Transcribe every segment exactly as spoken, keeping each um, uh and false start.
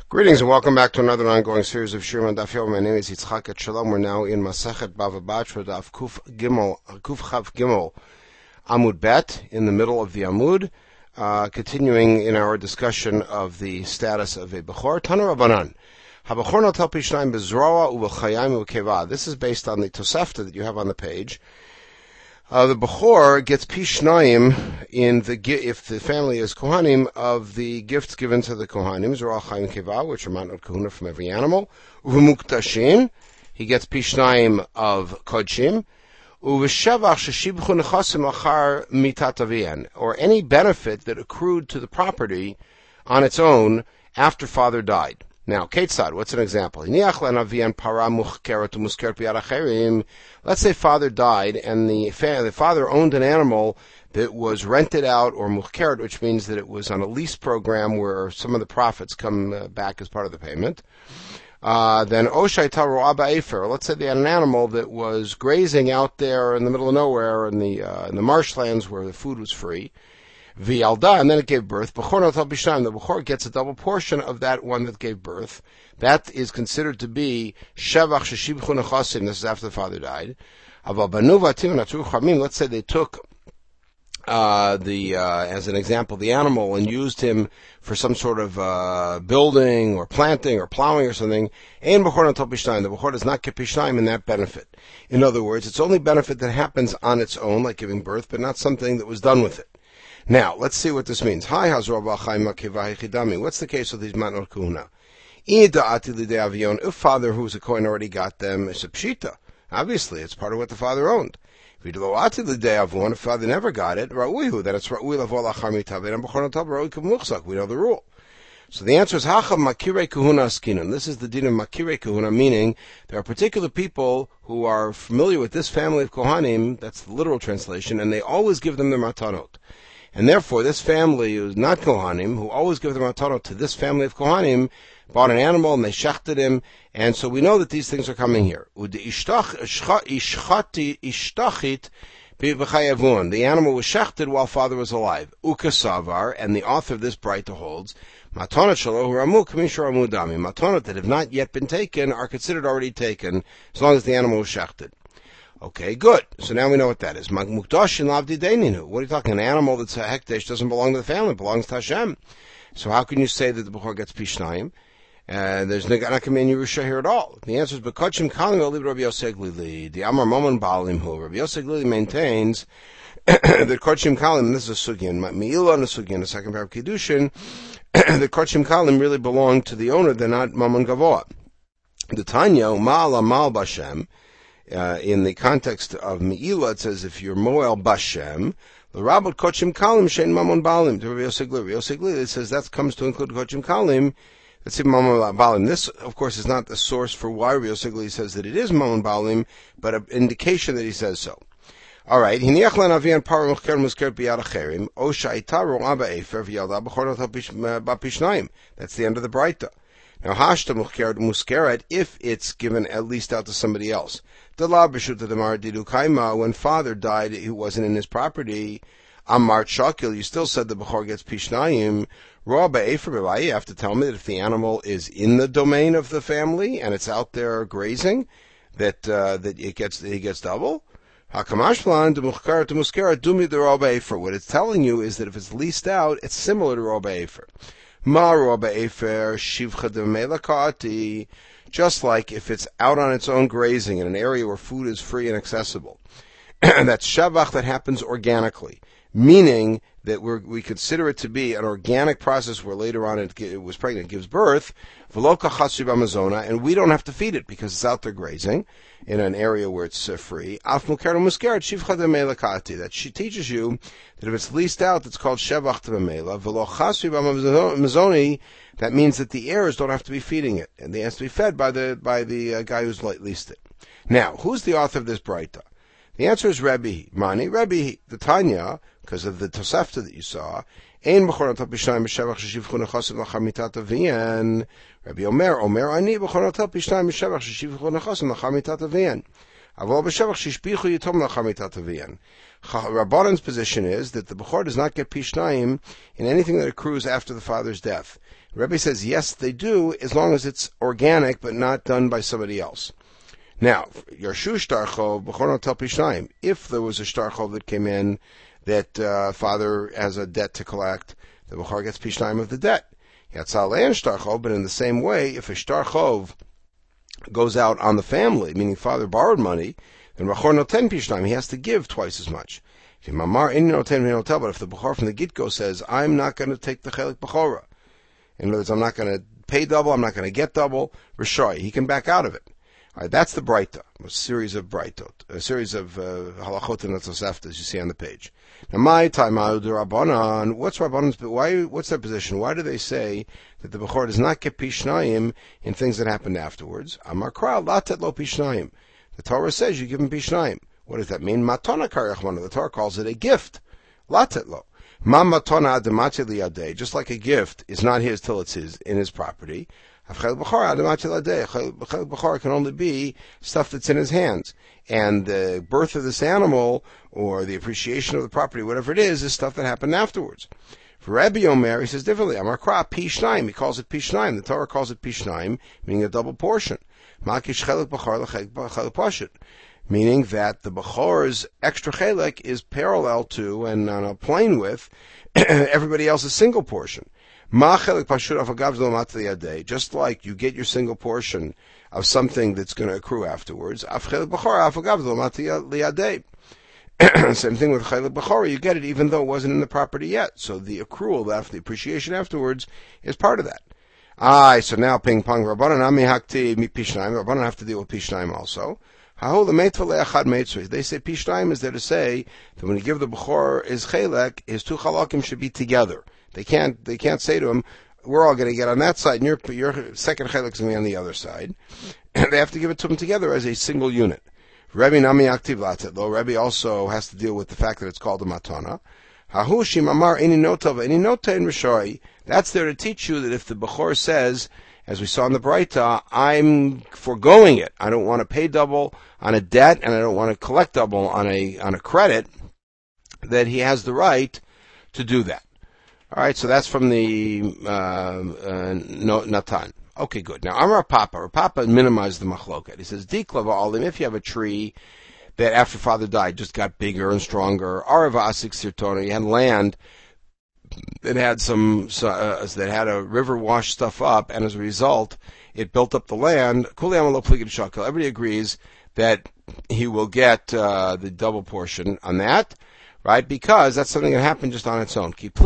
Greetings and welcome back to another ongoing series of Shirim on Daf Yomi. My name is Yitzchak et Shalom. We're now in Masechet Bava Batra Daf Kuf Gimel, Kuf Chav Gimel, Amud Bet, in the middle of the Amud, uh, continuing in our discussion of the status of a Bechor. Tana Rabbanan. HaBechor notel pishnayim bezroa u'v'chayim u'keva. This is based on the Tosefta that you have on the page. Uh, the Bechor gets pishnayim in the if the family is Kohanim of the gifts given to the Kohanim, Zroa Chaim Keva, which are Matnot Kahuna from every animal. U'v'muktashim, he gets pishnayim of Kodshim. U'v'shevach sheshibchu nechasim achar mitat avian, or any benefit that accrued to the property on its own after father died. Now, Ketzad, what's an example? Let's say father died and the, fa- the father owned an animal that was rented out or muhkeret, which means that it was on a lease program where some of the profits come uh, back as part of the payment. Uh, then Oshai Taro Abba Efer, let's say they had an animal that was grazing out there in the middle of nowhere in the, uh, in the marshlands where the food was free. V'yalda, and then it gave birth. Bechor notel pishnayim. The Bechor gets a double portion of that one that gave birth. That is considered to be shevach sheshibchu nechasim. This is after the father died. Aval banu v'atim natru chamim. Let's say they took uh, the uh, as an example the animal and used him for some sort of uh, building or planting or plowing or something. Ein bechor notel pishnayim. The Bechor does not get pishnayim in that benefit. In other words, it's only benefit that happens on its own, like giving birth, but not something that was done with it. Now, let's see what this means. Hi, Hazra. What's the case with these Matnot Kahuna? If father who's a Kohen already got them, it's a pshita. Obviously, it's part of what the father owned. If father never got it, then it's we know the rule. So the answer is Hacha Makire Kahuna Askinan. This is the din of Makire Kahuna, meaning there are particular people who are familiar with this family of Kohanim, that's the literal translation, and they always give them their matanot. And therefore, this family who's not Kohanim, who always give their matanot to this family of Kohanim, bought an animal and they shechted him, and so we know that these things are coming here. The animal was shechted while father was alive. Ukasavar, and the author of this Braita holds, matanot shelo huramu kamishar amudami. Matanot that have not yet been taken are considered already taken, as long as the animal was shechted. Okay, good. So now we know what that is. What are you talking? An animal that's a hekdesh doesn't belong to the family, it belongs to Hashem. So how can you say that the Bechor gets pishnayim? Uh, there's not going to be any Yerusha here at all. The answer is B'Kodshim Kalim Oliv Rabbi Yosef Glili. The Amar Momon Baalim Hu. Rabbi Yosef Glili maintains that Kodshim Kalim, this is a sugyan, Me'ilah on the sugyan, the second paragraph of Kiddushin, the Kodshim Kalim really belong to the owner, they're not Momon Gavoa. The Tanya, Ma'ala Mal Bashem, Uh, in the context of Me'ilah, it says, if you're Moel Bashem, the Rabbot Kodshim Kalim Shein Mamon Balim, to Rabbi Yosef Glili. Rabbi Yosef Glili, it says that comes to include Kodshim Kalim, that's in Mamon Balim. This, of course, is not the source for why Rabbi Yosef Glili says that it is Mamon Balim, but an indication that he says so. Alright, Hiniach Lanavian Par Mukhker Musker Biyad Acherim, O Shaita Ro'aba Efer V'yalda B'chorot HaPishnayim. That's the end of the Braita. Now, hashta muskeret, if it's given at least out to somebody else. When father died, he wasn't in his property. Amar Shakil, you still said the Bechor gets pishnayim. You have to tell me that if the animal is in the domain of the family and it's out there grazing, that uh, that it gets he gets double. What it's telling you is that if it's leased out, it's similar to Rabbi Efer. Just like if it's out on its own grazing in an area where food is free and accessible. That's shavach that happens organically, meaning that we're, we consider it to be an organic process where later on it, it was pregnant, it gives birth, and we don't have to feed it because it's out there grazing in an area where it's uh, free. That she teaches you that if it's leased out, it's called shevach t'bamela. That means that the heirs don't have to be feeding it, and they have to be fed by the by the uh, guy who's leased it. Now, who's the author of this Braita? The answer is Rebbe Mani. Rebbe the Tanya, because of the Tosefta that you saw. Ein b'chorot pishnayim b'shevach sheshivchu nechasim l'char mitat avian. Rabbi Omer, Omer ani b'chorot pishnayim b'shevach sheshivchu nechasim l'char mitat avian. Rabbanan's position is that the Bechor does not get Pishnayim in anything that accrues after the father's death. Rebbe says, yes, they do, as long as it's organic, but not done by somebody else. Now, Yarshu Shtarchov, Bechor no tel Pishnayim. If there was a Shtarchov that came in that uh, father has a debt to collect, the Bechor gets Pishnayim of the debt. Yatzal and Shtarchov, but in the same way, if a Shtarchov goes out on the family, meaning father borrowed money, then Bechor noten Pishnayim, he has to give twice as much. Mamar in noten notel, but if the Bechor from the Gitgo says, I'm not going to take the Chelik Bechora, in other words, I'm not going to pay double, I'm not going to get double, Rishoy, he can back out of it. All right, that's the Breita, a series of Breitot, a series of uh, halachot and Tosefta, as you see on the page. Now, my time out, Rabbanan, what's Rabbanan's, why, what's their position? Why do they say that the Bechor does not get Pishnayim in things that happened afterwards? Amar Kral, latet lo Pishnayim. The Torah says you give him Pishnayim. What does that mean? Matona karechmana. The Torah calls it a gift. Latet lo. Ma matona adamati liyadeh. Just like a gift is not his till it's his, in his property. Chel Bechor adamati liyadeh. Chel Bechor can only be stuff that's in his hands. And the birth of this animal, or the appreciation of the property, whatever it is, is stuff that happened afterwards. For Rabbi Omer, he says differently. Amar Kra, Pishnayim. He calls it Pishnayim. The Torah calls it Pishnayim, meaning a double portion. Makish chelik b'chor l'chelik pashut, meaning that the b'chor's extra chelik is parallel to and on a plane with everybody else's single portion. Ma chelik pashut afagav z'lomat liyadeh, just like you get your single portion of something that's going to accrue afterwards. Af chelik b'chor afagav z'lomat liyadeh. Same thing with chelik b'chor, you get it even though it wasn't in the property yet. So the accrual, after the appreciation afterwards, is part of that. Aye, so now ping pong Rabbanan ami hakti mi Pishnayim. Rabbanan have to deal with Pishnayim also. Hahol l'meitzvah le'achad meitzvah. They say Pishnayim is there to say that when you give the Bechor his chelek, his two chalakim should be together. They can't, they can't say to him, we're all going to get on that side and your, your second chelek is going to be on the other side. And they have to give it to him together as a single unit. Rebbe nami aktiv latet lo. Rebbe also has to deal with the fact that it's called a matana. Hahushim amar any notava any nota in Rishoi. That's there to teach you that if the Bechor says, as we saw in the Breita, I'm foregoing it. I don't want to pay double on a debt, and I don't want to collect double on a on a credit, that he has the right to do that. All right, so that's from the uh, uh, Natan. Okay, good. Now, Amar Papa, Papa minimized the machloket. He says, Diklava Alim, if you have a tree that after father died just got bigger and stronger, Arava Asik Sirtona, you had land that had some, uh, that had a river wash stuff up, and as a result, it built up the land. Everybody agrees that he will get uh, the double portion on that, right? Because that's something that happened just on its own. Things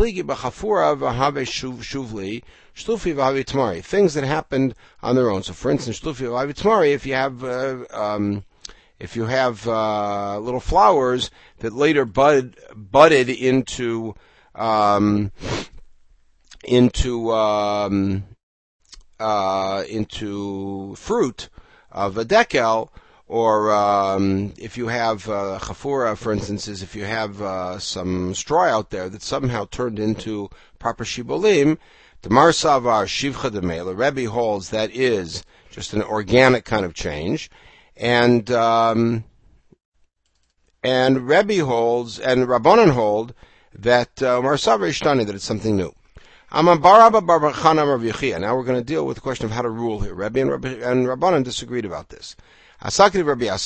that happened on their own. So, for instance, if you have uh, um, if you have uh, little flowers that later bud budded into Um, into um, uh, into fruit of a dekel, or um, if you have uh, chafura, for instance, is if you have uh, some straw out there that somehow turned into proper shibolim, the Mar Savar Shivcha Demela, Rebbe holds that is just an organic kind of change, and um, and Rebbe holds and Rabbanan hold that uh, Marsav Ishtani, that it's something new. Now we're going to deal with the question of how to rule here. Rebbe and, Rabbi, and Rabbanan disagreed about this. Either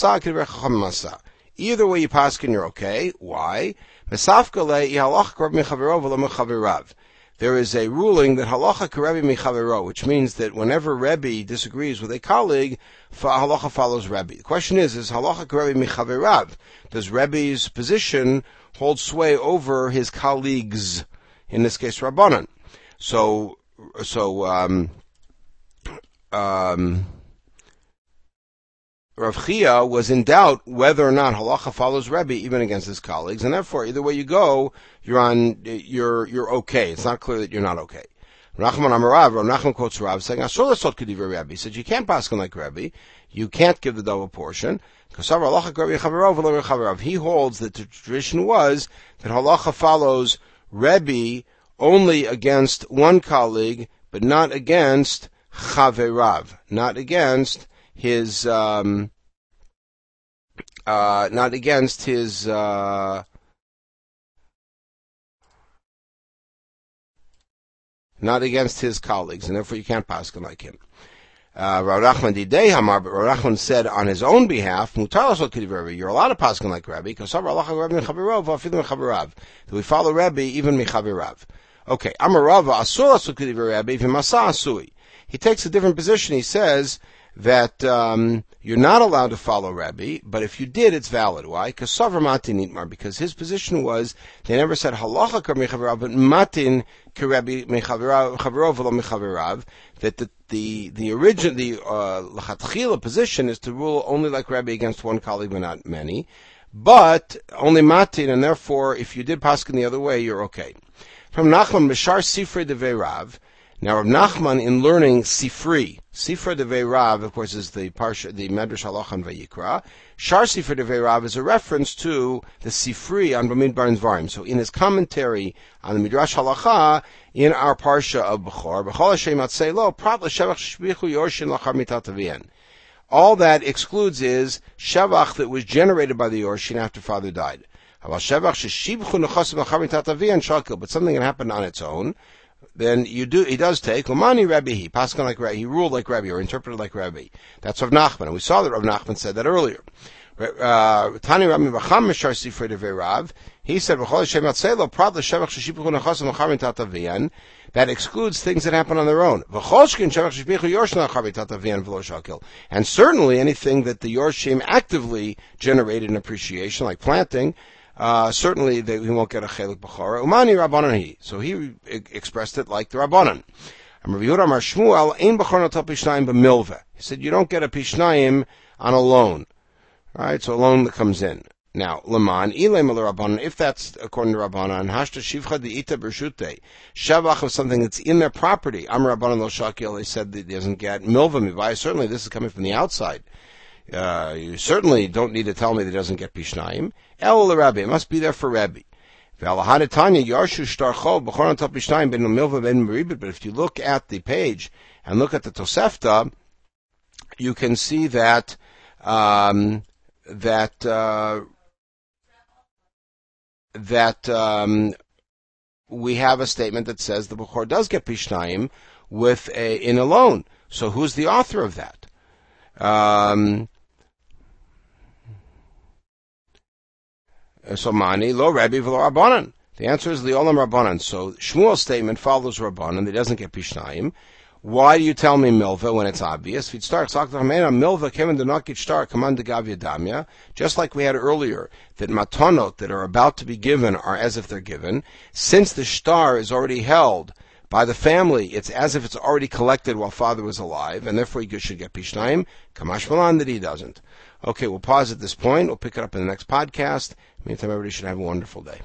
way you paskin, you're okay. Why? There is a ruling that halacha karebi michavero, which means that whenever Rebbe disagrees with a colleague, halacha follows Rebbe. The question is, is halacha karebi michaverav? Does Rebbe's position hold sway over his colleagues, in this case Rabbanan? So, so um, um, Rav Chia was in doubt whether or not halacha follows Rebbe even against his colleagues, and therefore either way you go, you're on, you're you're okay. It's not clear that you're not okay. Nachman Amarav, Rav Nachman quotes Rav saying, "Asur l'sot k'divrei Rebbe." He said, "You can't paskin like Rebbe. You can't give the double portion." He holds that the tradition was that halacha follows Rebbe only against one colleague, but not against chaverav, not against his um, uh, not against his, uh, not against his colleagues, and therefore you can't paskin like him. Uh, Rav Nachman Didei Hamar, but Rav Nachman said on his own behalf, Mutar Lasot K'div Rabbi, you're allowed to paskin like Rabbi, because we follow Rabbi even Mechavirav. Okay, Amar Rava Asur Lasot K'div Rabbi, V'masa Asui. He takes a different position. He says that um, you're not allowed to follow Rabbi, but if you did, it's valid. Why? Because Savra Matin Nitmar, because his position was they never said halacha kar mechavirav, but Matin kar Rabbi mechavirav v'lo mechavirav. That the the the original the lachatchila uh, position is to rule only like Rabbi against one colleague, but not many. But only Matin, and therefore, if you did paskin the other way, you're okay. From Nachman Bishar Sifrei Devei Rav. Now, Rav Nachman, in learning Sifri, Sifra Devei Rav, of course, is the Parsha, the Medrash Halacha and Vayikra. Shar Sifra Devei Rav is a reference to the Sifri on Bamidbar and Dvarim. So, in his commentary on the Midrash Halacha, in our Parsha of Bechor, B'chol Hashem Atzei Lo, Prat L'Shevach Sheshbichu Yorshin Lachar Mitat Avian. All that excludes is Shevach that was generated by the Yorshin after father died. But something that happened on its own, then you do, he does take, Lamani Rabbi, he paskan like Rabbi, he ruled like Rabbi, or interpreted like Rabbi. That's Rav Nachman, and we saw that Rav Nachman said that earlier. Tani Rabbi Bacham Mishar Sifrei Devei Rav, he said, that excludes things that happen on their own. And certainly anything that the Yorshim actively generated in appreciation, like planting, Uh, certainly they, he won't get a chelik b'chora. Umani rabbanan he. So he e- expressed it like the rabbanan. He said you don't get a pishnayim on a loan. Alright, so a loan that comes in. Now, Laman, if that's according to Rabbanan, Hashta Shivcha the Ita Bershute, Shavach of something that's in their property, Amar Rabbanan Lo Shakil, they said that he doesn't get Milva Mivai. Certainly this is coming from the outside. Uh, you certainly don't need to tell me that he doesn't get Pishnayim. El Rabbi, it must be there for Rabbi. But if you look at the page and look at the Tosefta, you can see that um, that uh, that um, we have a statement that says the Bechor does get Pishnayim with a in a loan. So who's the author of that? Um, So mani lo Rabbi v'lo Rabbanan. The answer is Liolam Rabbanan. So Shmuel's statement follows Rabbanan. He doesn't get Pishnayim. Why do you tell me Milva when it's obvious? Milva Kevin do not get star command to Gavya Damya. Just like we had earlier, that matonot that are about to be given are as if they're given. Since the star is already held by the family, it's as if it's already collected while father was alive, and therefore he should get Pishnayim. Kamash Malan that he doesn't. Okay, we'll pause at this point. We'll pick it up in the next podcast. Meantime, everybody should have a wonderful day.